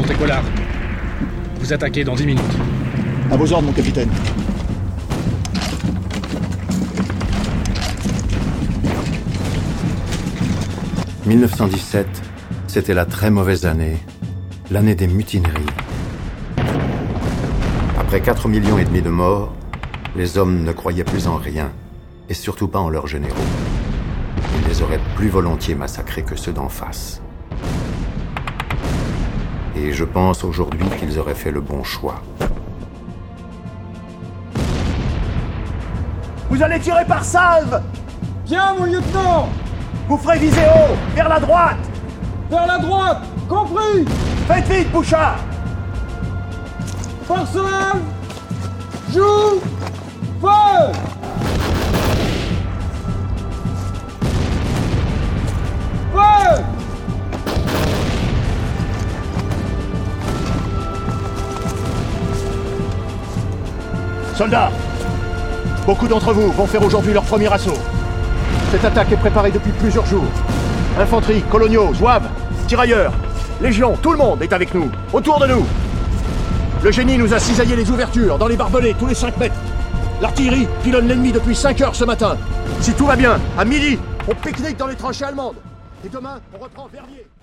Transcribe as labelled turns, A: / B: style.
A: Écolard. Vous attaquez dans 10 minutes.
B: À vos ordres, mon capitaine.
C: « 1917, c'était la très mauvaise année, l'année des mutineries. Après 4,5 millions de morts, les hommes ne croyaient plus en rien, et surtout pas en leurs généraux. Ils les auraient plus volontiers massacrés que ceux d'en face. Et je pense aujourd'hui qu'ils auraient fait le bon choix.
B: Vous allez tirer par salve!
D: Bien, mon lieutenant!
B: Vous ferez viser haut, vers la droite!
D: Vers la droite! Compris!
B: Faites vite, Bouchard!
D: Personnel! Joue! Feu! Feu!
B: Soldats! Beaucoup d'entre vous vont faire aujourd'hui leur premier assaut. Cette attaque est préparée depuis plusieurs jours. Infanterie, coloniaux, zouaves, tirailleurs, légion, tout le monde est avec nous, autour de nous. Le génie nous a cisaillé les ouvertures, dans les barbelés, tous les 5 mètres. L'artillerie pilonne l'ennemi depuis 5 heures ce matin. Si tout va bien, à midi, on pique-nique dans les tranchées allemandes. Et demain, on reprend Verviers.